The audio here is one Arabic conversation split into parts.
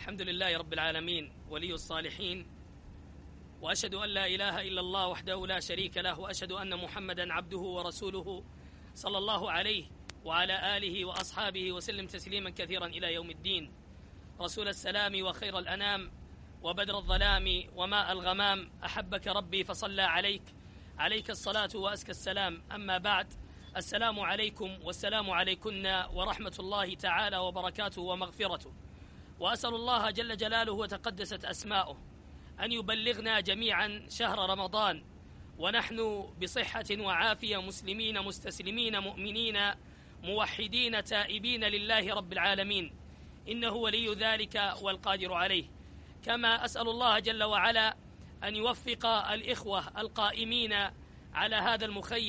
الحمد لله رب العالمين ولي الصالحين، وأشهد أن لا إله إلا الله وحده لا شريك له، وأشهد أن محمدا عبده ورسوله صلى الله عليه وعلى آله وأصحابه وسلم تسليما كثيرا إلى يوم الدين. رسول السلام وخير الأنام وبدر الظلام وماء الغمام، أحبك ربي فصلى عليك الصلاة وأزكى السلام. أما بعد، السلام عليكم والسلام عليكن ورحمة الله تعالى وبركاته ومغفرته، وأسأل الله جل جلاله وتقدست أسماؤه أن يبلغنا جميعا شهر رمضان ونحن بصحة وعافية، مسلمين مستسلمين مؤمنين موحدين تائبين لله رب العالمين، إنه ولي ذلك والقادر عليه. كما أسأل الله جل وعلا أن يوفق الإخوة القائمين على هذا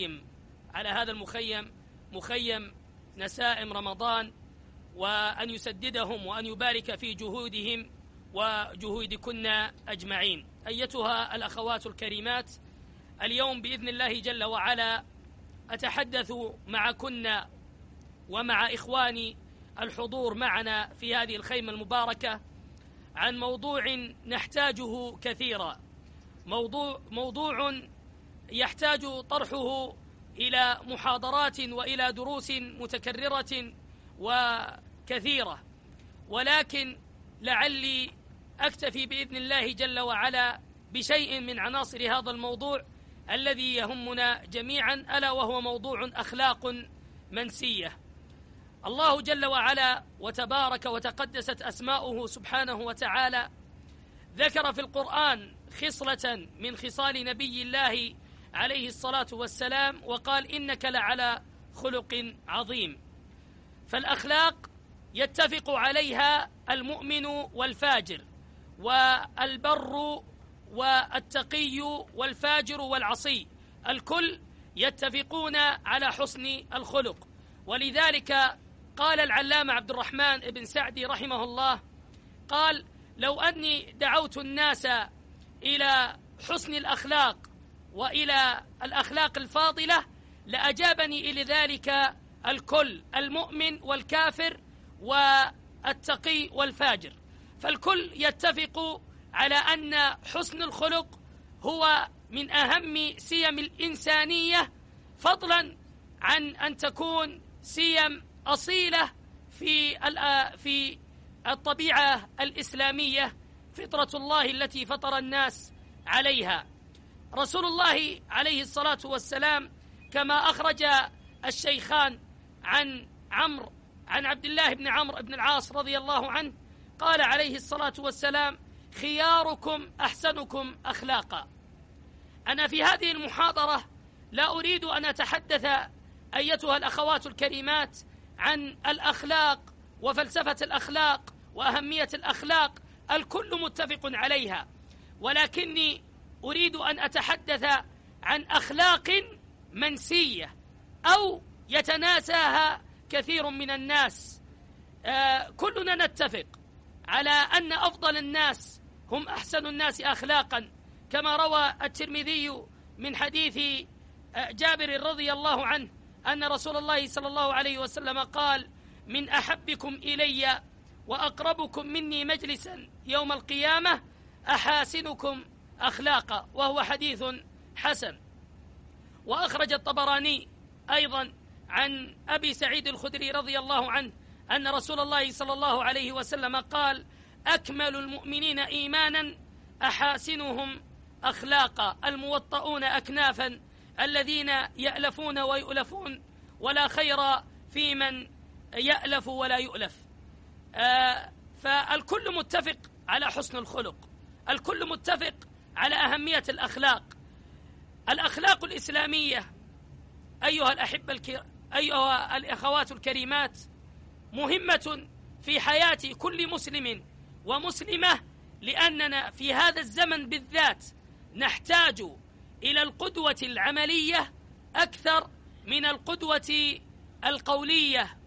المخيم مخيم نسائم رمضان، وأن يسددهم وأن يبارك في جهودهم وجهودكن أجمعين. أيتها الأخوات الكريمات، اليوم بإذن الله جل وعلا أتحدث معكن ومع إخواني الحضور معنا في هذه الخيمة المباركة عن موضوع نحتاجه كثيرا، موضوع يحتاج طرحه إلى محاضرات وإلى دروس متكررة وكثيرة، ولكن لعلي أكتفي بإذن الله جل وعلا بشيء من عناصر هذا الموضوع الذي يهمنا جميعا، ألا وهو موضوع أخلاق منسية. الله جل وعلا وتبارك وتقدست أسماؤه سبحانه وتعالى ذكر في القرآن خصلة من خصال نبي الله عليه الصلاة والسلام، وقال: إنك لعلى خلق عظيم. فالأخلاق يتفق عليها المؤمن والفاجر، والبر والتقي والفاجر والعصي، الكل يتفقون على حسن الخلق. ولذلك قال العلامة عبد الرحمن بن سعدي رحمه الله، قال: لو أني دعوت الناس إلى حسن الأخلاق وإلى الأخلاق الفاضلة لأجابني إلى ذلك الكل، المؤمن والكافر والتقي والفاجر. فالكل يتفق على أن حسن الخلق هو من أهم سيم الإنسانية، فضلا عن أن تكون سيم أصيلة في الطبيعة الإسلامية، فطرة الله التي فطر الناس عليها. رسول الله عليه الصلاة والسلام كما أخرج الشيخان عن عبد الله بن عمرو بن العاص رضي الله عنه، قال عليه الصلاة والسلام: خياركم أحسنكم أخلاقا. أنا في هذه المحاضرة لا أريد أن أتحدث أيتها الأخوات الكريمات عن الأخلاق وفلسفة الأخلاق وأهمية الأخلاق، الكل متفق عليها، ولكني أريد أن أتحدث عن أخلاق منسية أو يتناساها كثير من الناس. كلنا نتفق على أن أفضل الناس هم أحسن الناس أخلاقا، كما روى الترمذي من حديث جابر رضي الله عنه أن رسول الله صلى الله عليه وسلم قال: من أحبكم إلي وأقربكم مني مجلسا يوم القيامة أحاسنكم أخلاقا، وهو حديث حسن. وأخرج الطبراني أيضا عن أبي سعيد الخدري رضي الله عنه أن رسول الله صلى الله عليه وسلم قال: أكمل المؤمنين إيمانا أحاسنهم أخلاقا، الموطؤون أكنافا، الذين يألفون ويؤلفون، ولا خير في من يألف ولا يؤلف. فالكل متفق على حسن الخلق، الكل متفق على أهمية الأخلاق. الأخلاق الإسلامية أيها الأخوات الكريمات مهمة في حياة كل مسلم ومسلمة، لأننا في هذا الزمن بالذات نحتاج إلى القدوة العملية أكثر من القدوة القولية.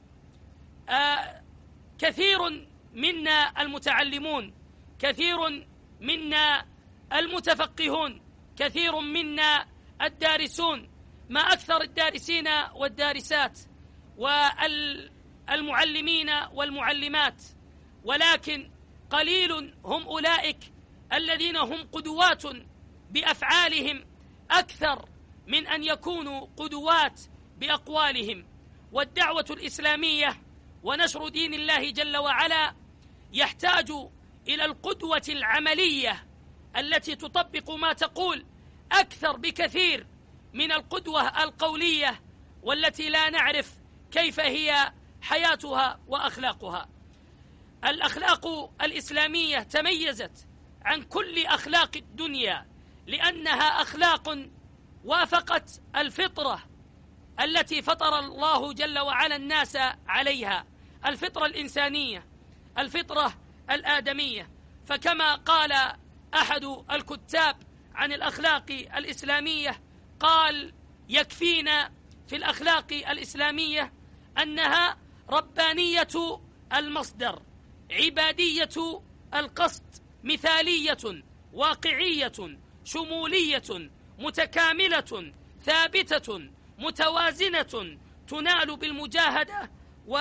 كثير منا المتعلمون، كثير منا المتفقهون، كثير منا الدارسون، ما أكثر الدارسين والدارسات والمعلمين والمعلمات، ولكن قليل هم أولئك الذين هم قدوات بأفعالهم أكثر من أن يكونوا قدوات بأقوالهم. والدعوة الإسلامية ونشر دين الله جل وعلا يحتاج إلى القدوة العملية التي تطبق ما تقول أكثر بكثير من القدوة القولية والتي لا نعرف كيف هي حياتها وأخلاقها. الأخلاق الإسلامية تميزت عن كل أخلاق الدنيا لأنها أخلاق وافقت الفطرة التي فطر الله جل وعلا الناس عليها، الفطرة الإنسانية، الفطرة الآدمية. فكما قال أحد الكتاب عن الأخلاق الإسلامية قال: يكفينا في الأخلاق الإسلامية أنها ربانية المصدر، عبادية القصد، مثالية، واقعية، شمولية، متكاملة، ثابتة، متوازنة، تنال بالمجاهدة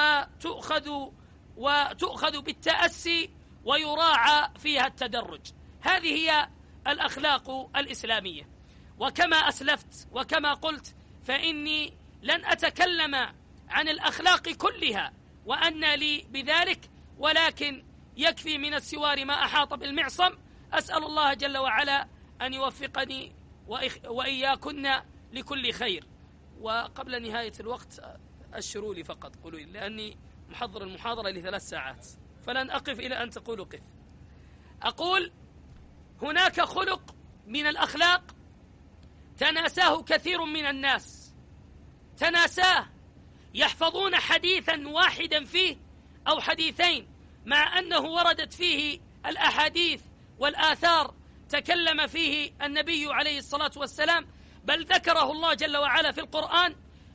وتؤخذ بالتأسي ويراعى فيها التدرج. هذه هي الأخلاق الإسلامية. وكما أسلفت وكما قلت فإني لن أتكلم عن الأخلاق كلها وأن لي بذلك، ولكن يكفي من السوار ما أحاط بالمعصم. أسأل الله جل وعلا أن يوفقني وإياكن لكل خير. وقبل نهاية الوقت أشروا لي فقط، قولوا لي، لأني محضر المحاضرة ل3 ساعات فلن أقف إلى أن تقولوا قف. أقول: هناك خلق من الأخلاق تناساه كثير من الناس، تناساه، يحفظون حديثا واحدا فيه أو حديثين، مع أنه وردت فيه الأحاديث والآثار تكلم فيه النبي عليه الصلاة والسلام، بل ذكره الله جل وعلا في القرآن،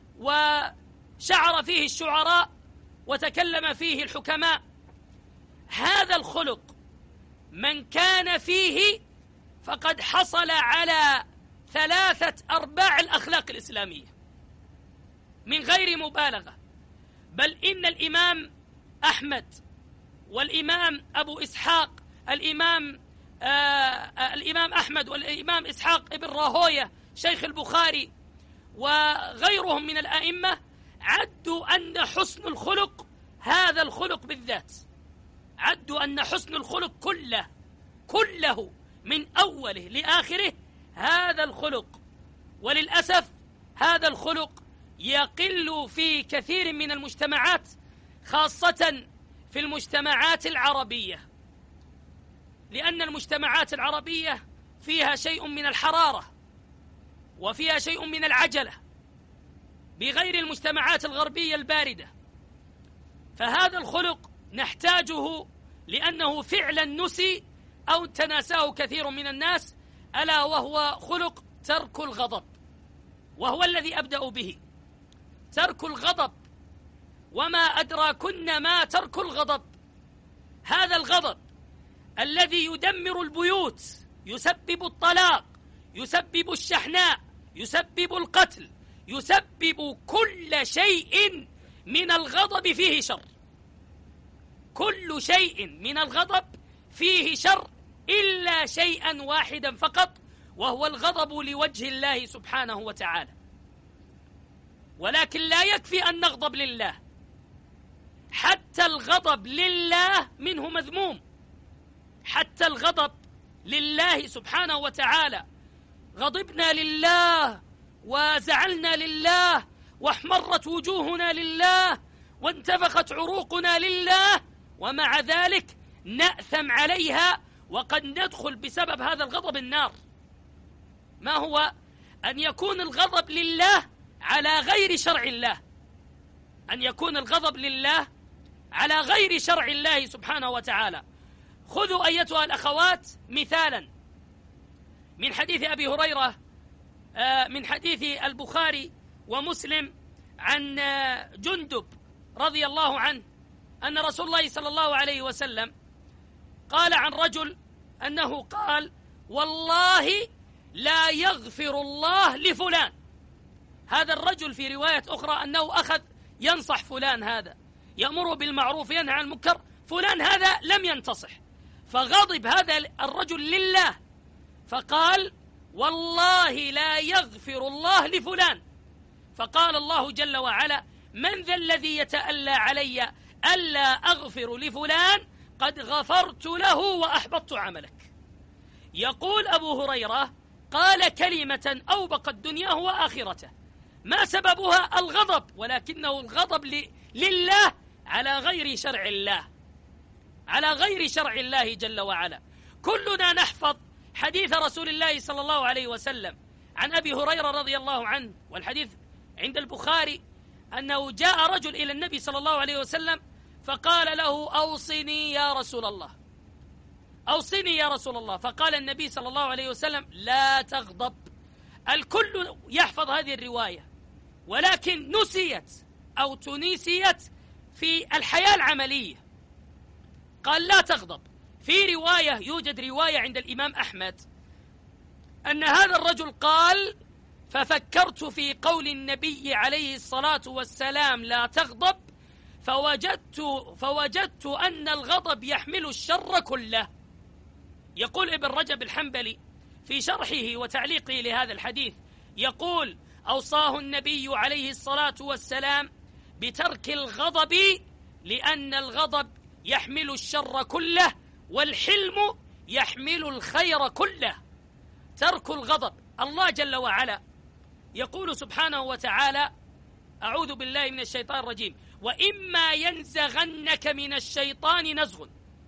وشعر فيه الشعراء، وتكلم فيه الحكماء. هذا الخلق من كان فيه فقد حصل على 3/4 الأخلاق الإسلامية من غير مبالغة. بل إن الإمام أحمد والإمام أبو إسحاق، الإمام أحمد والإمام إسحاق ابن راهوية شيخ البخاري وغيرهم من الأئمة عدوا أن حسن الخلق، هذا الخلق بالذات، عدوا أن حسن الخلق كله من أوله لآخره هذا الخلق. وللأسف هذا الخلق يقل في كثير من المجتمعات، خاصة في المجتمعات العربية، لأن المجتمعات العربية فيها شيء من الحرارة وفيها شيء من العجلة بغير المجتمعات الغربية الباردة. فهذا الخلق نحتاجه لأنه فعلا نسي أو تناساه كثير من الناس، ألا وهو خلق ترك الغضب، وهو الذي أبدأ به، ترك الغضب. وما أدراكن ما ترك الغضب؟ هذا الغضب الذي يدمر البيوت، يسبب الطلاق، يسبب الشحناء، يسبب القتل، يسبب كل شيء من الغضب فيه شر. كل شيء من الغضب فيه شر إلا شيئا واحدا فقط، وهو الغضب لوجه الله سبحانه وتعالى. ولكن لا يكفي أن نغضب لله، حتى الغضب لله منه مذموم. حتى الغضب لله سبحانه وتعالى، غضبنا لله وزعلنا لله واحمرت وجوهنا لله وانتفخت عروقنا لله، ومع ذلك نأثم عليها، وقد ندخل بسبب هذا الغضب النار. ما هو؟ أن يكون الغضب لله على غير شرع الله، أن يكون الغضب لله على غير شرع الله سبحانه وتعالى. خذوا أيتها الأخوات مثالا من حديث أبي هريرة، من حديث البخاري ومسلم عن جندب رضي الله عنه أن رسول الله صلى الله عليه وسلم قال عن رجل أنه قال: والله لا يغفر الله لفلان. هذا الرجل في رواية أخرى أنه أخذ ينصح فلان، هذا يأمره بالمعروف ينهى عن المنكر، فلان هذا لم ينتصح، فغضب هذا الرجل لله فقال: والله لا يغفر الله لفلان. فقال الله جل وعلا: من ذا الذي يتألى علي ألا أغفر لفلان؟ قد غفرت له وأحبطت عملك. يقول أبو هريرة: قال كلمة أوبقت دنياه وآخرته، ما سببها؟ الغضب، ولكنه الغضب لله على غير شرع الله، على غير شرع الله جل وعلا. كلنا نحفظ حديث رسول الله صلى الله عليه وسلم عن أبي هريرة رضي الله عنه، والحديث عند البخاري، أنه جاء رجل إلى النبي صلى الله عليه وسلم فقال له: أوصني يا رسول الله، أوصني يا رسول الله. فقال النبي صلى الله عليه وسلم: لا تغضب. الكل يحفظ هذه الرواية، ولكن نسيت أو تنسيت في الحياة العملية. قال: لا تغضب. في رواية، يوجد رواية عند الإمام أحمد أن هذا الرجل قال: ففكرت في قول النبي عليه الصلاة والسلام لا تغضب، فوجدت أن الغضب يحمل الشر كله. يقول ابن رجب الحنبلي في شرحه وتعليقه لهذا الحديث، يقول: أوصاه النبي عليه الصلاة والسلام بترك الغضب، لأن الغضب يحمل الشر كله، والحلم يحمل الخير كله. ترك الغضب. الله جل وعلا يقول سبحانه وتعالى: أعوذ بالله من الشيطان الرجيم: وإما ينزغنك من الشيطان نزغ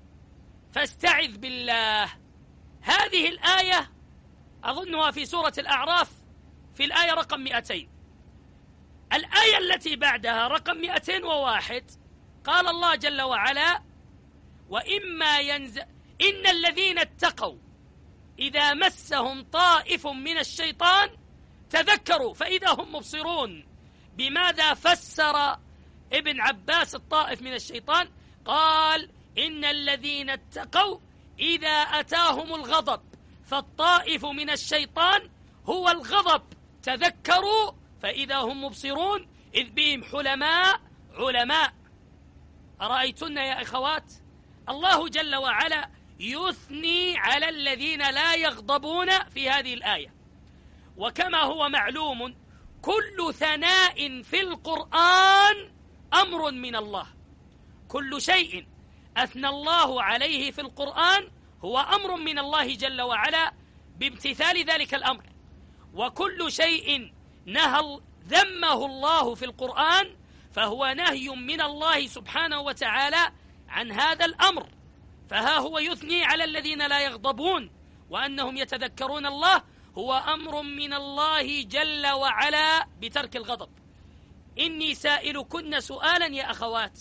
فاستعذ بالله. هذه الآية أظنها في سورة الأعراف في الآية رقم 200. الآية التي بعدها رقم 201 قال الله جل وعلا: وإما إن الذين اتقوا إذا مسهم طائف من الشيطان تذكروا فإذا هم مبصرون. بماذا فسر ابن عباس الطائف من الشيطان؟ قال: إن الذين اتقوا إذا أتاهم الغضب، فالطائف من الشيطان هو الغضب، تذكروا فإذا هم مبصرون إذ بهم حلماء علماء. أرأيتن يا إخوات؟ الله جل وعلا يثني على الذين لا يغضبون في هذه الآية. وكما هو معلوم، كل ثناء في القرآن أمر من الله. كل شيء أثنى الله عليه في القرآن هو أمر من الله جل وعلا بامتثال ذلك الأمر، وكل شيء ذمه الله في القرآن فهو نهي من الله سبحانه وتعالى عن هذا الأمر. فها هو يثني على الذين لا يغضبون وأنهم يتذكرون الله، هو أمر من الله جل وعلا بترك الغضب. إني سائلكن سؤالا يا أخوات: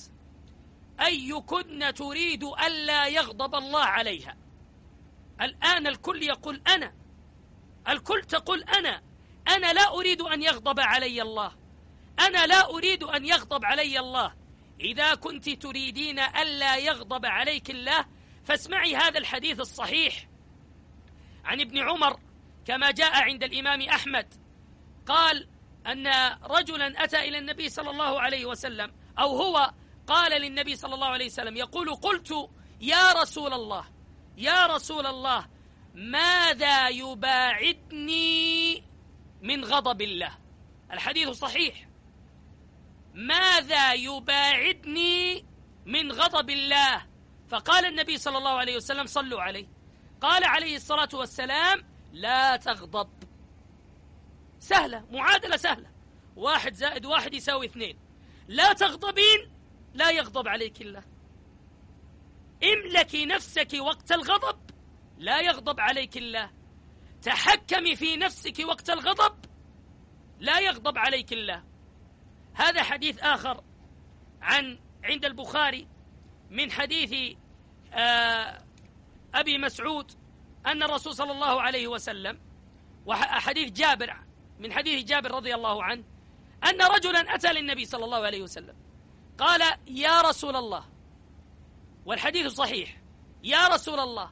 أيكن تريد ألا يغضب الله عليها؟ الآن الكل يقول أنا، الكل تقول أنا لا أريد أن يغضب علي الله، أنا لا أريد أن يغضب علي الله. إذا كنت تريدين ألا يغضب عليك الله فاسمعي هذا الحديث الصحيح عن ابن عمر كما جاء عند الإمام أحمد، قال أن رجلا أتى إلى النبي صلى الله عليه وسلم، أو هو قال للنبي صلى الله عليه وسلم يقول: قلت يا رسول الله، يا رسول الله، ماذا يباعدني من غضب الله؟ الحديث صحيح. ماذا يباعدني من غضب الله؟ فقال النبي صلى الله عليه وسلم: صلوا عليه. قال عليه الصلاة والسلام: لا تغضب. سهلة، معادلة سهلة، 1 زائد 1 يساوي 2. لا تغضبين لا يغضب عليك الله. املكي نفسك وقت الغضب لا يغضب عليك الله. تحكمي في نفسك وقت الغضب لا يغضب عليك الله. هذا حديث آخر عند البخاري من حديث أبي مسعود أن الرسول صلى الله عليه وسلم، وحديث جابر، من حديث جابر رضي الله عنه، أن رجلا أتى للنبي صلى الله عليه وسلم قال: يا رسول الله، والحديث صحيح، يا رسول الله،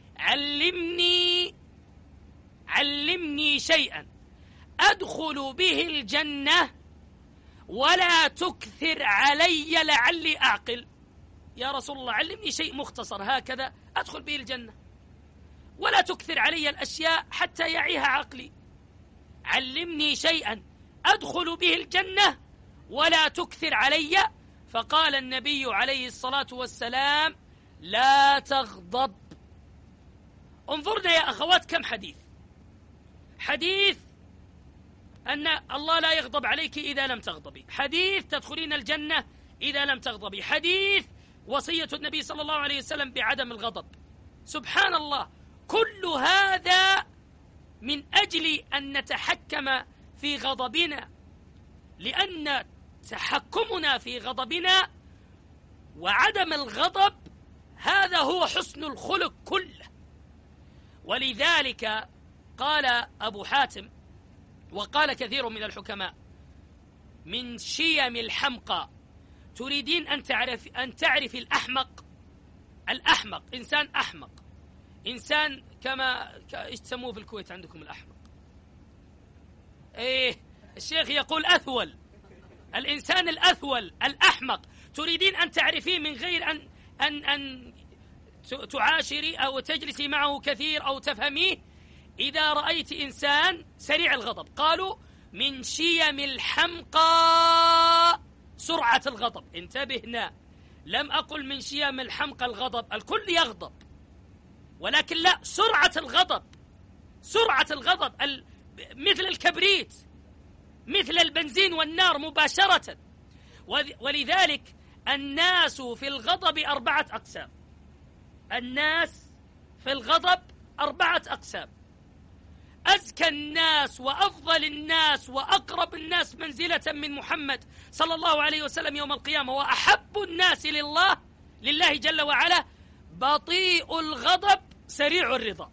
علمني شيئا أدخل به الجنة ولا تكثر علي لعلي أعقل. يا رسول الله علمني شيء مختصر هكذا أدخل به الجنة، ولا تكثر علي الأشياء حتى يعيها عقلي، علمني شيئا أدخل به الجنة ولا تكثر علي. فقال النبي عليه الصلاة والسلام: لا تغضب. انظرنا يا أخوات كم حديث أن الله لا يغضب عليك إذا لم تغضبي، حديث تدخلين الجنة إذا لم تغضبي، حديث وصية النبي صلى الله عليه وسلم بعدم الغضب. سبحان الله، كل هذا من أجل أن نتحكم في غضبنا، لأن تحكمنا في غضبنا وعدم الغضب هذا هو حسن الخلق كله. ولذلك قال أبو حاتم وقال كثير من الحكماء: من شيم الحمقى، تريدين أن تعرف الأحمق إنسان أحمق، إنسان كما إيش تسموه في الكويت عندكم الأحمق؟ إيه الشيخ يقول أثول، الإنسان الأثول الأحمق، تريدين أن تعرفيه من غير أن تعاشري أو تجلسي معه كثير أو تفهميه. إذا رأيت إنسان سريع الغضب، قالوا من شيم الحمقى سرعة الغضب. انتبهنا، لم أقل من شيم الحمقى الغضب، الكل يغضب، ولكن لا، سرعة الغضب مثل الكبريت، مثل البنزين والنار مباشرة. ولذلك الناس في الغضب 4 أقسام. الناس في الغضب 4 أقسام. أزكى الناس وأفضل الناس وأقرب الناس منزلة من محمد صلى الله عليه وسلم يوم القيامة وأحب الناس لله جل وعلا بطيء الغضب سريع الرضا.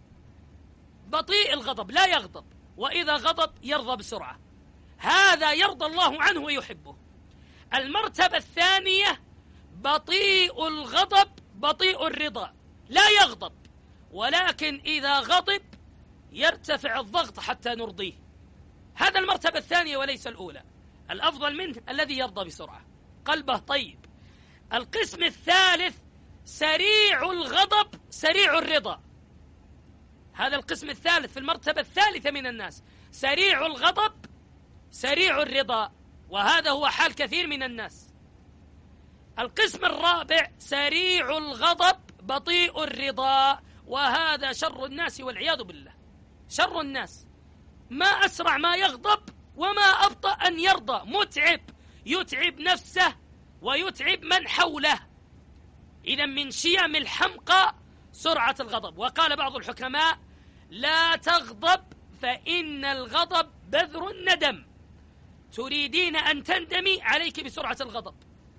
بطيء الغضب لا يغضب، وإذا غضب يرضى بسرعة، هذا يرضى الله عنه ويحبه. المرتبة الثانية بطيء الغضب بطيء الرضا، لا يغضب، ولكن إذا غضب يرتفع الضغط حتى نرضيه. هذا المرتبة الثانية وليس الأولى. الأفضل منه الذي يرضى بسرعة، قلبه طيب. القسم الثالث سريع الغضب سريع الرضا. هذا القسم الثالث في المرتبة الثالثة من الناس، سريع الغضب سريع الرضا، وهذا هو حال كثير من الناس. القسم الرابع سريع الغضب بطيء الرضا، وهذا شر الناس والعياذ بالله. شر الناس، ما أسرع ما يغضب وما أبطأ أن يرضى، متعب، يتعب نفسه ويتعب من حوله. إذا من شيم الحمقى سرعة الغضب. وقال بعض الحكماء: لا تغضب فإن الغضب بذر الندم. تريدين أن تندمي، عليك بسرعة الغضب،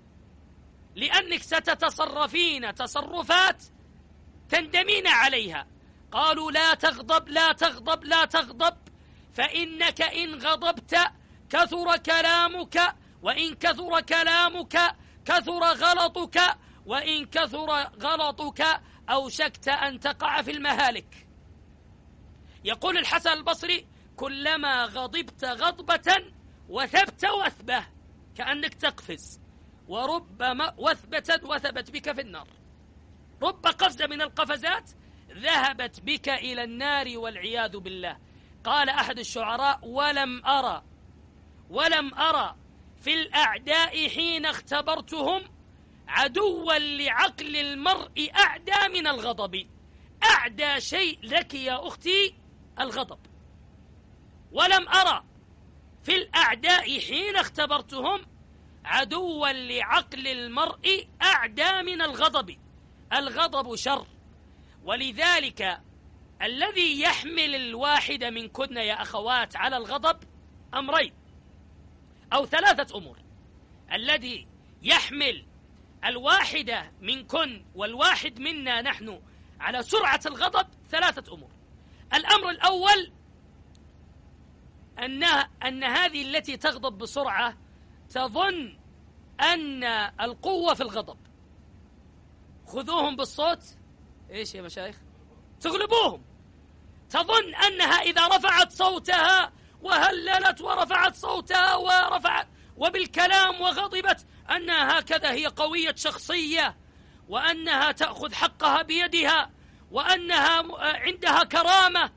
لأنك ستتصرفين تصرفات تندمين عليها. قالوا: لا تغضب لا تغضب لا تغضب، فإنك إن غضبت كثر كلامك، وإن كثر كلامك كثر غلطك، وإن كثر غلطك أوشكت أن تقع في المهالك. يقول الحسن البصري: كلما غضبت غضبة وثبت وثبة، كأنك تقفز، وربما وثبت بك في النار. رب قفزة من القفزات ذهبت بك إلى النار والعياذ بالله. قال أحد الشعراء: ولم أرى في الأعداء حين اختبرتهم عدوا لعقل المرء أعدى من الغضب. أعدى شيء لك يا أختي الغضب. ولم أرى في الأعداء حين اختبرتهم عدوا لعقل المرء أعدى من الغضب. الغضب شر. ولذلك الذي يحمل الواحد منكن يا أخوات على الغضب أمرين أو 3 أمور. الذي يحمل الواحدة منكن والواحد منا نحن على سرعة الغضب 3 أمور. الأمر الأول أن هذه التي تغضب بسرعة تظن أن القوة في الغضب. خذوهم بالصوت، إيش يا مشايخ؟ تغلبوهم. تظن أنها إذا رفعت صوتها وهللت ورفعت صوتها وبالكلام وغضبت أنها هكذا هي قوية شخصية، وأنها تأخذ حقها بيدها، وأنها عندها كرامة،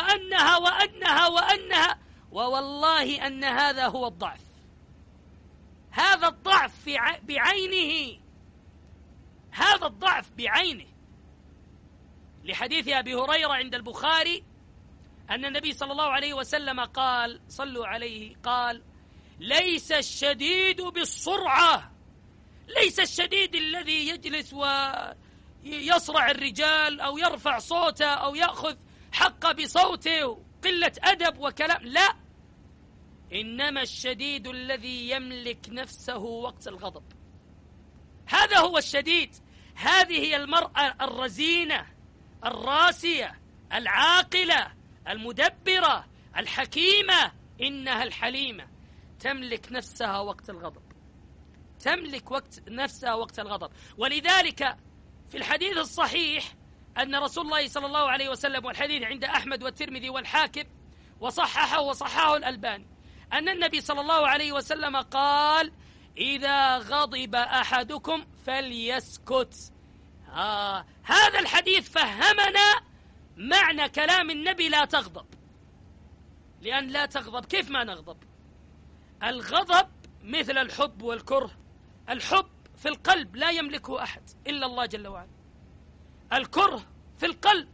وأنها ووالله أن هذا هو الضعف. هذا الضعف بعينه، هذا الضعف بعينه. لحديث أبي هريرة عند البخاري أن النبي صلى الله عليه وسلم قال، صلوا عليه، قال: ليس الشديد بالسرعة، ليس الشديد الذي يجلس ويصرع الرجال أو يرفع صوته أو يأخذ حق بصوته، قلة أدب وكلام، لا، إنما الشديد الذي يملك نفسه وقت الغضب. هذا هو الشديد. هذه هي المرأة الرزينة الراسية العاقلة المدبرة الحكيمة، إنها الحليمة، تملك نفسها وقت الغضب، تملك نفسها وقت الغضب. ولذلك في الحديث الصحيح أن رسول الله صلى الله عليه وسلم، والحديث عند أحمد والترمذي والحاكم وصححه الألباني، أن النبي صلى الله عليه وسلم قال: إذا غضب أحدكم فليسكت. هذا الحديث فهمنا معنى كلام النبي: لا تغضب. لأن لا تغضب، كيف ما نغضب؟ الغضب مثل الحب والكره. الحب في القلب لا يملكه أحد إلا الله جل وعلا. الكره في القلب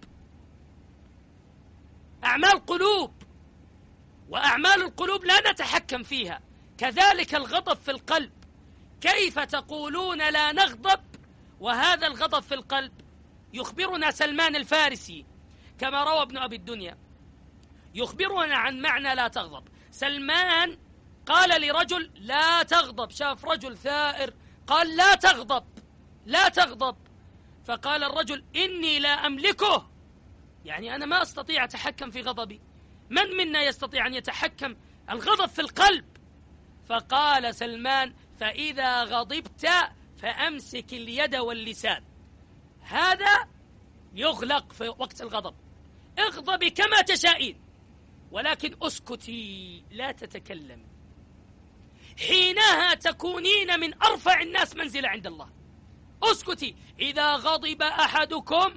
أعمال قلوب، وأعمال القلوب لا نتحكم فيها. كذلك الغضب في القلب. كيف تقولون لا نغضب وهذا الغضب في القلب؟ يخبرنا سلمان الفارسي كما روى ابن أبي الدنيا، يخبرنا عن معنى لا تغضب. سلمان قال لرجل: لا تغضب. شاف رجل ثائر قال: لا تغضب، لا تغضب. فقال الرجل: إني لا أملكه، يعني أنا ما أستطيع أتحكم في غضبي. من منا يستطيع أن يتحكم الغضب في القلب؟ فقال سلمان: فإذا غضبت فأمسك اليد واللسان. هذا يغلق في وقت الغضب. اغضبي كما تشائين، ولكن اسكتي، لا تتكلمي. حينها تكونين من أرفع الناس منزلة عند الله. اسكتي. إذا غضب أحدكم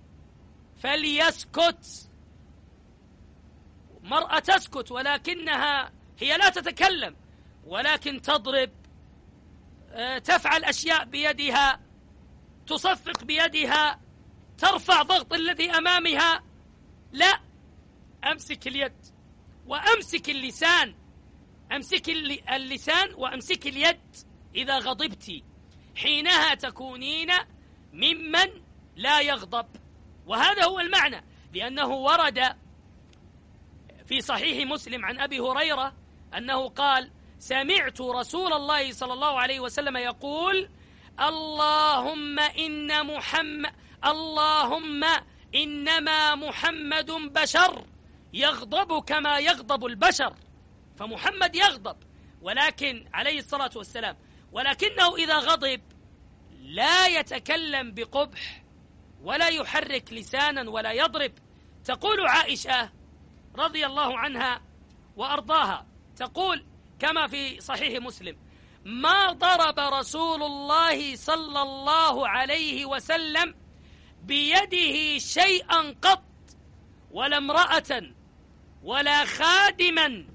فليسكت. مرأة تسكت، ولكنها هي لا تتكلم، ولكن تضرب، تفعل أشياء بيدها، تصفق بيدها، ترفع ضغط الذي أمامها. لا، أمسك اليد وأمسك اللسان. أمسك اللسان وأمسك اليد إذا غضبت. حينها تكونين ممن لا يغضب. وهذا هو المعنى، لأنه ورد في صحيح مسلم عن أبي هريرة أنه قال: سمعت رسول الله صلى الله عليه وسلم يقول: اللهم إنما محمد بشر يغضب كما يغضب البشر. فمحمد يغضب، ولكن عليه الصلاة والسلام، ولكنه إذا غضب لا يتكلم بقبح ولا يحرك لسانا ولا يضرب. تقول عائشة رضي الله عنها وأرضاها، تقول كما في صحيح مسلم: ما ضرب رسول الله صلى الله عليه وسلم بيده شيئا قط، ولا امرأة ولا خادما،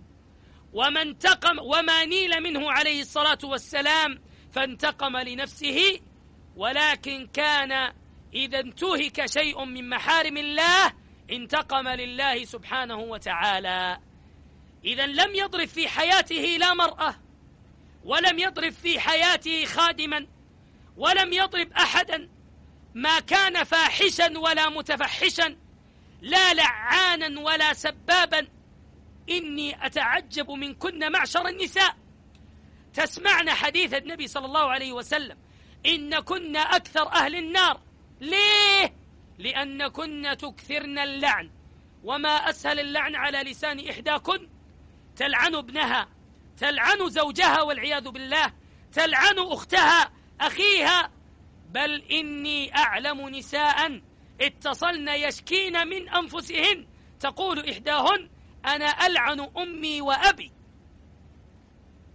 وما نيل منه عليه الصلاة والسلام فانتقم لنفسه، ولكن كان إذا انتهك شيء من محارم الله انتقم لله سبحانه وتعالى. إذا لم يضرب في حياته لا مرأة، ولم يضرب في حياته خادما، ولم يضرب أحدا، ما كان فاحشا ولا متفحشا، لا لعانا ولا سبابا. إني أتعجب منكن معشر النساء، تسمعن حديث النبي صلى الله عليه وسلم: إن كن أكثر أهل النار. ليه؟ لأن كن تكثرن اللعن، وما أسهل اللعن على لسان إحداكن. تلعن ابنها، تلعن زوجها والعياذ بالله، تلعن أختها، أخيها. بل إني أعلم نساء اتصلن يشكين من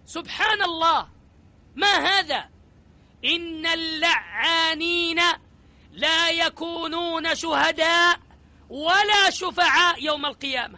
سبحان الله، ما هذا؟ إن اللعانين لا يكونون شهداء ولا شفعاء يوم القيامة،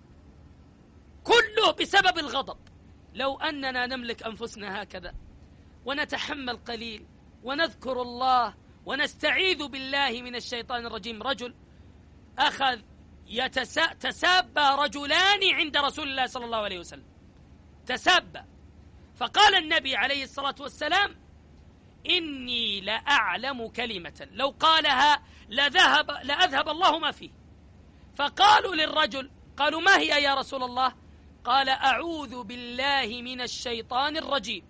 كله بسبب الغضب. لو أننا نملك أنفسنا هكذا ونتحمل قليل ونذكر الله ونستعيذ بالله من الشيطان الرجيم. رجل أخذ تسابى رجلان عند رسول الله صلى الله عليه وسلم، تسابى، فقال النبي عليه الصلاة والسلام: إني لأعلم كلمة لو قالها لأذهب الله ما فيه. فقالوا للرجل، قالوا: ما هي يا رسول الله؟ قال: أعوذ بالله من الشيطان الرجيم.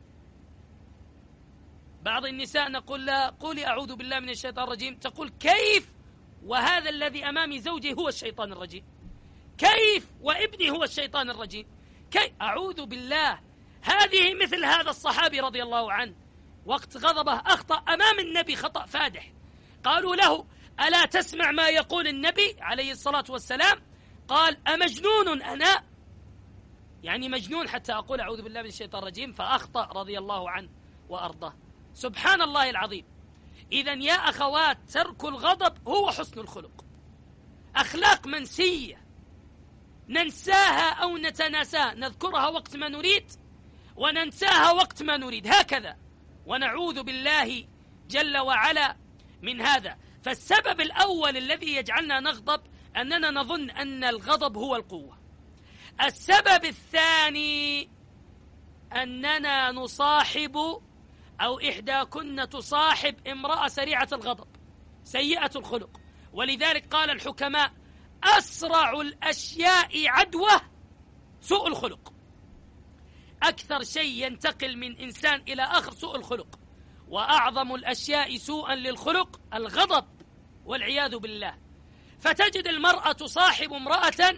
بعض النساء نقول لها: قولي أعوذ بالله من الشيطان الرجيم، تقول: كيف وهذا الذي أمامي زوجي هو الشيطان الرجيم؟ كيف وابني هو الشيطان الرجيم؟ كيف؟ أعوذ بالله. هذه مثل هذا الصحابي رضي الله عنه، وقت غضبه أخطأ أمام النبي خطأ فادح. قالوا له: ألا تسمع ما يقول النبي عليه الصلاة والسلام؟ قال: أمجنون أنا؟ يعني مجنون حتى أقول أعوذ بالله من الشيطان الرجيم؟ فأخطأ رضي الله عنه وأرضاه. سبحان الله العظيم. إذن يا أخوات، ترك الغضب هو حسن الخلق. أخلاق منسية ننساها أو نتناساها، نذكرها وقت ما نريد وننساها وقت ما نريد، هكذا، ونعوذ بالله جل وعلا من هذا. فالسبب الأول الذي يجعلنا نغضب أننا نظن أن الغضب هو القوة. السبب الثاني أننا نصاحب أو إحداكن تصاحب امرأة سريعة الغضب سيئة الخلق. ولذلك قال الحكماء: أسرع الأشياء عدوى سوء الخلق. أكثر شيء ينتقل من إنسان إلى آخر سوء الخلق، وأعظم الأشياء سوءا للخلق الغضب والعياذ بالله. فتجد المرأة تصاحب امرأة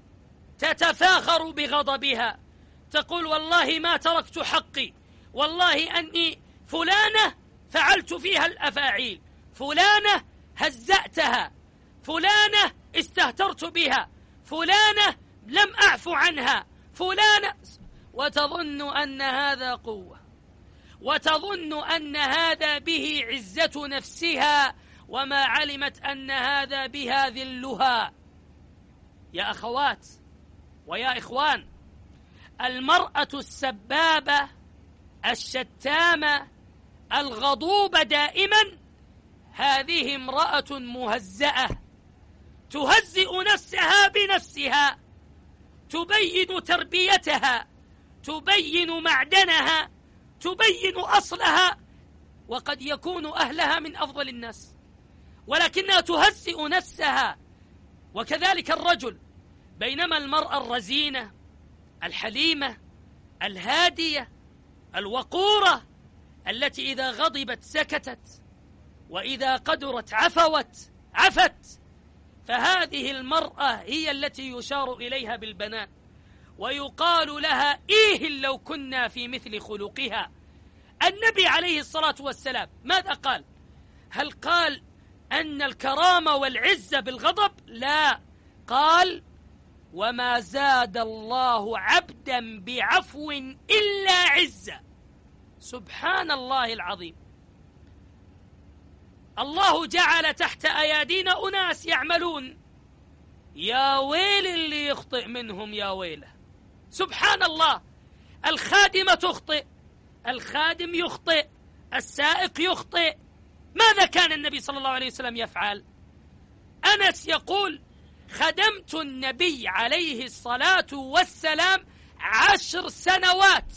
تتفاخر بغضبها، تقول: والله ما تركت حقي، والله أني فلانة فعلت فيها الأفاعيل، فلانة هزأتها، فلانة استهترت بها، فلانة لم أعف عنها، فلانة، وتظن أن هذا قوة، وتظن أن هذا به عزة نفسها، وما علمت أن هذا بها ذلها. يا أخوات ويا إخوان، المرأة السبابة الشتامة الغضوبة دائما هذه امرأة مهزأة، تهزئ نفسها بنفسها، تبين تربيتها، تبين معدنها، تبين أصلها، وقد يكون أهلها من أفضل الناس، ولكنها تهزئ نفسها. وكذلك الرجل، بينما المرأة الرزينة الحليمة الهادية الوقورة التي إذا غضبت سكتت، وإذا قدرت عفت، فهذه المرأة هي التي يشار إليها بالبنان، ويقال لها: إيه لو كنا في مثل خلقها. النبي عليه الصلاة والسلام ماذا قال؟ هل قال أن الكرامة والعزة بالغضب؟ لا، قال: وما زاد الله عبدا بعفو إلا عزة. سبحان الله العظيم. الله جعل تحت أيادينا أناس يعملون، يا ويل اللي يخطئ منهم، يا ويله. سبحان الله. الخادمة تخطئ، الخادم يخطئ، السائق يخطئ. ماذا كان النبي صلى الله عليه وسلم يفعل؟ أنس يقول: خدمت النبي عليه الصلاة والسلام 10 سنوات.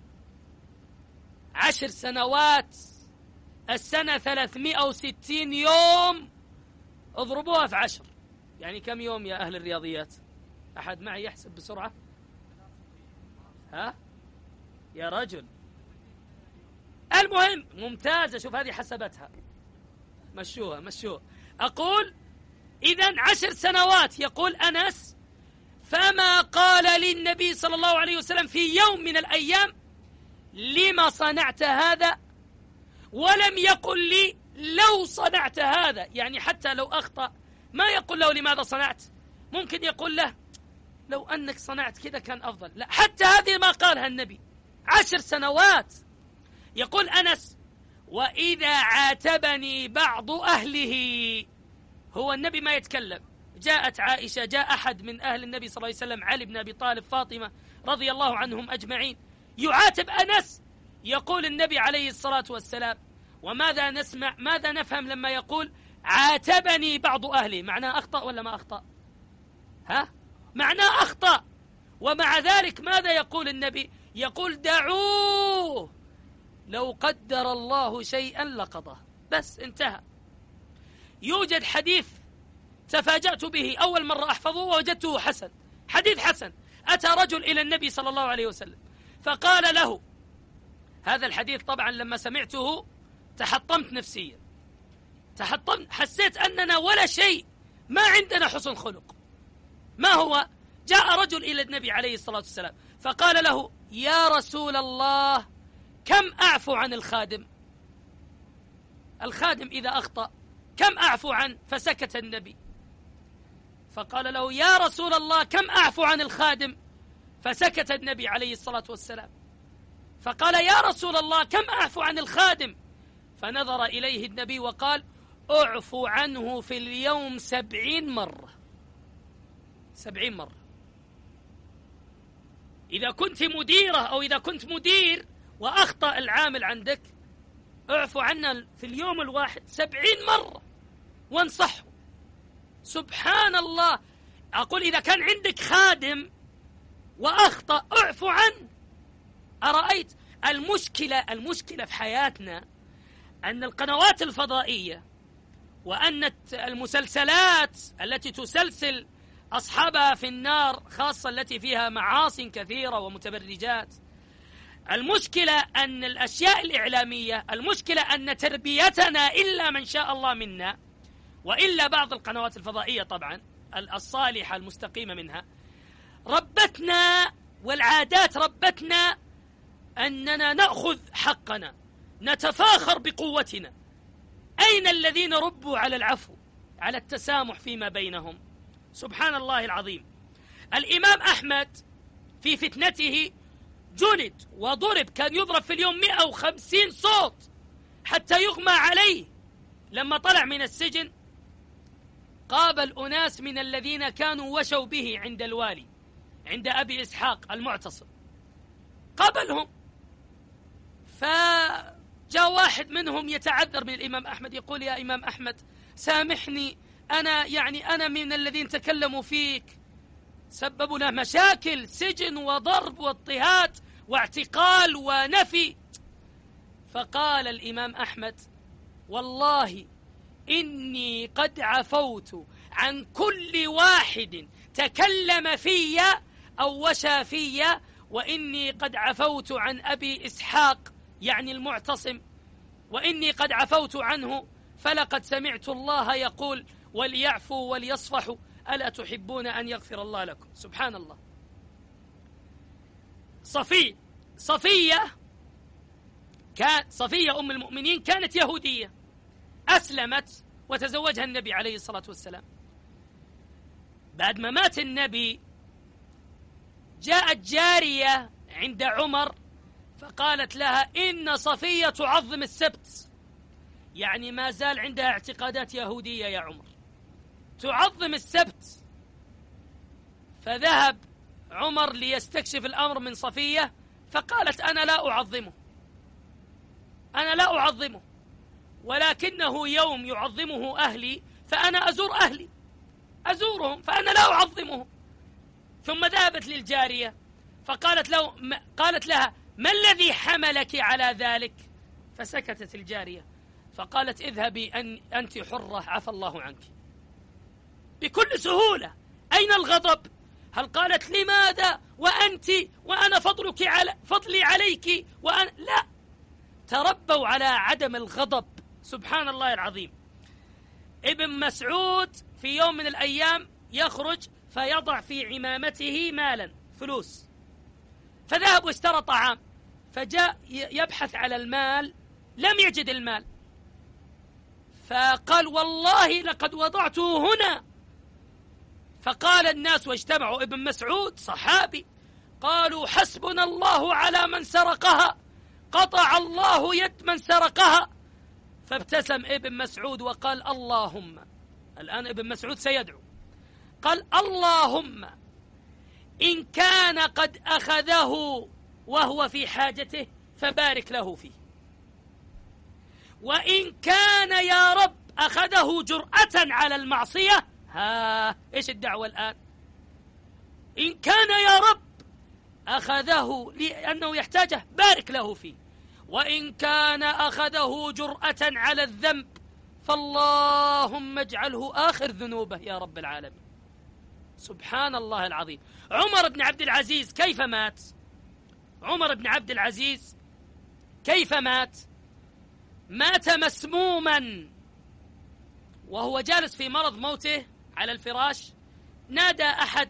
10 سنوات، السنة 360 يوم، اضربوها في 10، يعني كم يوم يا أهل الرياضيات؟ أحد معي يحسب بسرعة؟ ها؟ يا رجل. المهم، ممتازة، شوف هذه حسبتها، مشوها. أقول إذن 10 سنوات. يقول أنس: فما قال للنبي صلى الله عليه وسلم في يوم من الأيام: لما صنعت هذا؟ ولم يقل لي لو صنعت هذا، يعني حتى لو أخطأ ما يقول له لماذا صنعت، ممكن يقول له لو أنك صنعت كذا كان أفضل. لا، حتى هذه ما قالها النبي. 10 سنوات. يقول أنس: وإذا عاتبني بعض أهله، هو النبي ما يتكلم، جاءت عائشة، جاء أحد من أهل النبي صلى الله عليه وسلم، علي بن أبي طالب، فاطمة، رضي الله عنهم أجمعين، يعاتب أنس. يقول النبي عليه الصلاة والسلام: وماذا نسمع، ماذا نفهم لما يقول عاتبني بعض أهلي؟ معناه أخطأ ولا ما أخطأ؟ معناه أخطأ. ومع ذلك ماذا يقول النبي؟ يقول: دعوه، لو قدر الله شيئا لقضاه. بس انتهى. يوجد حديث تفاجأت به، أول مرة أحفظه ووجدته حسن، حديث حسن. أتى رجل إلى النبي صلى الله عليه وسلم فقال له، هذا الحديث طبعا لما سمعته تحطمت نفسيا، حسيت أننا ولا شيء، ما عندنا حسن خلق. ما هو؟ جاء رجل إلى النبي عليه الصلاة والسلام فقال له: يا رسول الله، كم أعفو عن الخادم؟ الخادم إذا أخطأ كم أعفو عنه؟ فسكت النبي. فقال له: يا رسول الله، كم أعفو عن الخادم؟ فسكت النبي عليه الصلاة والسلام. فقال: يا رسول الله، كم أعفو عن الخادم؟ فنظر إليه النبي وقال: أعفو عنه في اليوم 70 مرة. 70 مرة. إذا كنت مديرة أو إذا كنت مدير وأخطأ العامل عندك، اعفو عنه في اليوم الواحد 70 مرة وانصحه. سبحان الله. أقول إذا كان عندك خادم وأخطأ اعفو عنه. أرأيت المشكلة في حياتنا أن القنوات الفضائية وأن المسلسلات التي تسلسل أصحابها في النار، خاصة التي فيها معاصي كثيرة ومتبرجات، المشكلة أن الأشياء الإعلامية، المشكلة أن تربيتنا إلا من شاء الله منا، وإلا بعض القنوات الفضائية طبعا الصالحة المستقيمة منها، ربتنا، والعادات ربتنا أننا نأخذ حقنا، نتفاخر بقوتنا. أين الذين ربوا على العفو، على التسامح فيما بينهم؟ سبحان الله العظيم. الإمام أحمد في فتنته جلد وضرب، كان يضرب في اليوم 150 صوت حتى يغمى عليه. لما طلع من السجن قابل أناس من الذين كانوا وشوا به عند الوالي، عند أبي إسحاق المعتصم، قابلهم. فجاء واحد منهم يتعذر من الإمام أحمد، يقول: يا إمام أحمد، سامحني، أنا من الذين تكلموا فيك، سببوا له مشاكل، سجن وضرب واضطهاد واعتقال ونفي. فقال الإمام أحمد: والله إني قد عفوت عن كل واحد تكلم في أو وشى في، وإني قد عفوت عن أبي إسحاق، يعني المعتصم، وإني قد عفوت عنه، فلقد سمعت الله يقول: وليعفوا وليصفحوا، ألا تحبون أن يغفر الله لكم؟ سبحان الله. صفية أم المؤمنين كانت يهودية، أسلمت وتزوجها النبي عليه الصلاة والسلام. بعد ما مات النبي جاءت جارية عند عمر فقالت لها: إن صفية تعظم السبت، يعني ما زال عندها اعتقادات يهودية يا عمر، تعظم السبت. فذهب عمر ليستكشف الأمر من صفية فقالت: أنا لا أعظمه، ولكنه يوم يعظمه أهلي، فأنا أزور أهلي، أزورهم، فأنا لا أعظمه. ثم ذهبت للجارية قالت لها: ما الذي حملك على ذلك؟ فسكتت الجارية، فقالت: اذهبي أنت حرة، عفى الله عنك. بكل سهولة. أين الغضب؟ هل قالت: لماذا وأنت وأنا فضلي عليك لا، تربوا على عدم الغضب. سبحان الله العظيم. ابن مسعود في يوم من الأيام يخرج فيضع في عمامته مالا، فلوس، فذهب واشترى طعام، فجاء يبحث على المال، لم يجد المال، فقال: والله لقد وضعته هنا. فقال الناس واجتمعوا، ابن مسعود صحابي، قالوا حسبنا الله على من سرقها، قطع الله يد من سرقها. فابتسم ابن مسعود وقال اللهم، الآن ابن مسعود سيدعو، قال اللهم إن كان قد أخذه وهو في حاجته فبارك له فيه، وإن كان يا رب أخذه جرأة على المعصية، إيش الدعوة الآن؟ إن كان يا رب أخذه لأنه يحتاجه بارك له فيه، وإن كان أخذه جرأة على الذنب فاللهم اجعله آخر ذنوبه يا رب العالمين. سبحان الله العظيم. عمر بن عبد العزيز كيف مات؟ عمر بن عبد العزيز كيف مات؟ مات مسموما وهو جالس في مرض موته على الفراش، نادى أحد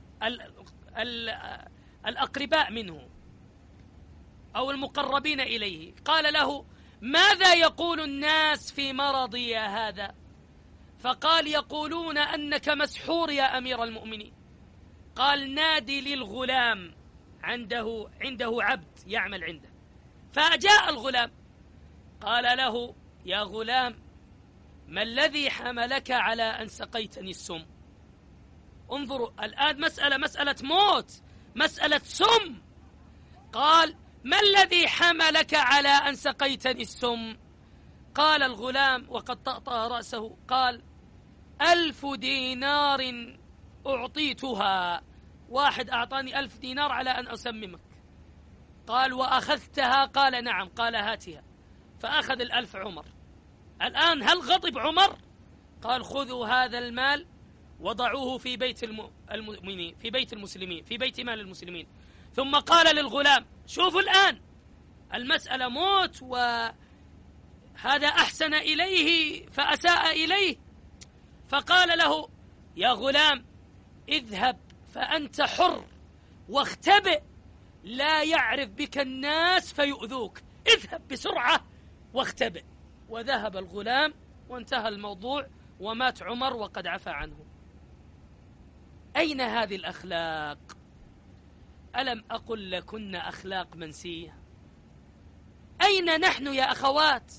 الأقرباء منه أو المقربين إليه، قال له ماذا يقول الناس في مرضي يا هذا؟ فقال يقولون أنك مسحور يا أمير المؤمنين. قال نادي للغلام، عنده عبد يعمل عنده. فجاء الغلام قال له يا غلام ما الذي حملك على أن سقيتني السم؟ انظروا الآن مسألة موت، مسألة سم. قال ما الذي حملك على أن سقيتني السم؟ قال الغلام وقد طأطأ رأسه، قال 1000 دينار أعطيتها، واحد أعطاني 1000 دينار على أن أسممك. قال وأخذتها؟ قال نعم. قال هاتها. فأخذ 1000 عمر. الآن هل غضب عمر؟ قال خذوا هذا المال وضعوه في بيت المؤمنين، في بيت المسلمين، في بيت مال المسلمين. ثم قال للغلام شوفوا الآن المسألة موت، وهذا أحسن إليه فأساء إليه. فقال له يا غلام اذهب فأنت حر واختبئ، لا يعرف بك الناس فيؤذوك، اذهب بسرعة واختبئ. وذهب الغلام وانتهى الموضوع ومات عمر وقد عفى عنه. أين هذه الأخلاق؟ ألم أقل لكن أخلاق منسية؟ أين نحن يا أخوات؟